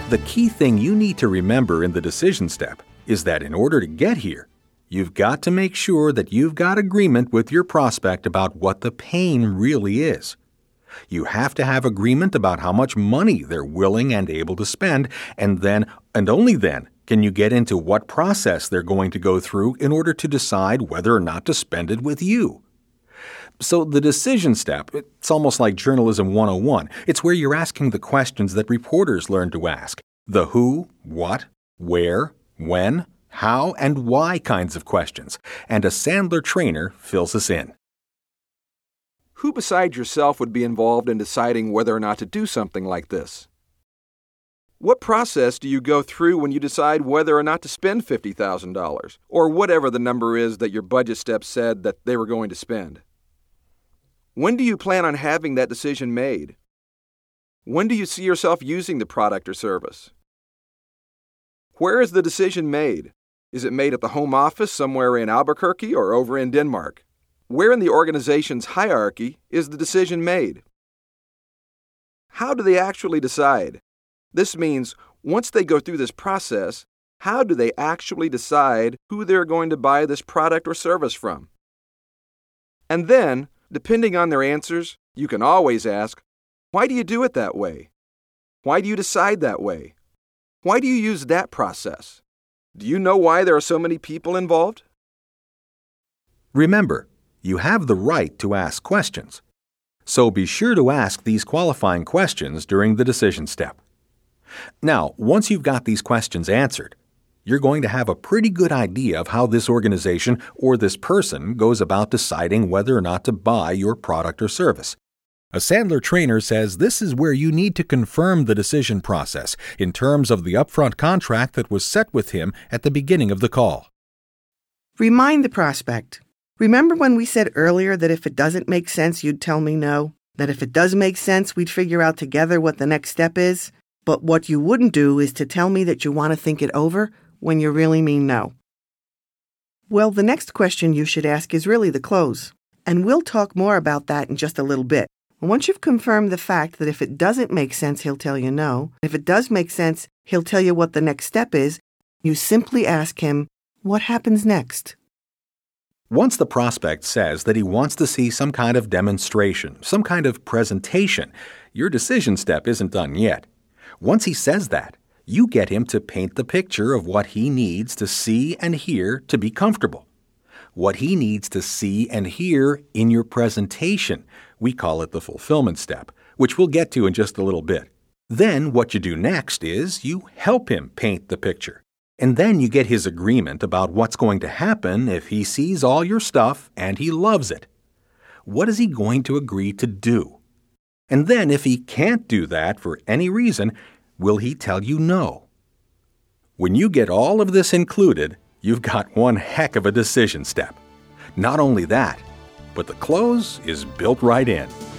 The key thing you need to remember in the decision step is that in order to get here, you've got to make sure that you've got agreement with your prospect about what the pain really is. You have to have agreement about how much money they're willing and able to spend, and then, and only then, can you get into what process they're going to go through in order to decide whether or not to spend it with you. So the decision step, it's almost like Journalism 101. It's where you're asking the questions that reporters learn to ask. The who, what, where, when, how, and why kinds of questions. And a Sandler trainer fills us in. Who besides yourself would be involved in deciding whether or not to do something like this? What process do you go through when you decide whether or not to spend $50,000, or whatever the number is that your budget step said that they were going to spend? When do you plan on having that decision made? When do you see yourself using the product or service? Where is the decision made? Is it made at the home office somewhere in Albuquerque or over in Denmark? Where in the organization's hierarchy is the decision made? How do they actually decide? This means once they go through this process, how do they actually decide who they're going to buy this product or service from? And then, depending on their answers, you can always ask, why do you do it that way? Why do you decide that way? Why do you use that process? Do you know why there are so many people involved? Remember, you have the right to ask questions. So be sure to ask these qualifying questions during the decision step. Now, once you've got these questions answered, you're going to have a pretty good idea of how this organization or this person goes about deciding whether or not to buy your product or service. A Sandler trainer says this is where you need to confirm the decision process in terms of the upfront contract that was set with him at the beginning of the call. Remind the prospect. Remember when we said earlier that if it doesn't make sense, you'd tell me no? That if it does make sense, we'd figure out together what the next step is? But what you wouldn't do is to tell me that you want to think it over when you really mean no. Well, the next question you should ask is really the close. And we'll talk more about that in just a little bit. Once you've confirmed the fact that if it doesn't make sense, he'll tell you no. If it does make sense, he'll tell you what the next step is. You simply ask him, what happens next? Once the prospect says that he wants to see some kind of demonstration, some kind of presentation, your decision step isn't done yet. Once he says that, you get him to paint the picture of what he needs to see and hear to be comfortable. What he needs to see and hear in your presentation. We call it the fulfillment step, which we'll get to in just a little bit. Then what you do next is you help him paint the picture. And then you get his agreement about what's going to happen if he sees all your stuff and he loves it. What is he going to agree to do? And then if he can't do that for any reason, will he tell you no? When you get all of this included, you've got one heck of a decision step. Not only that, but the close is built right in.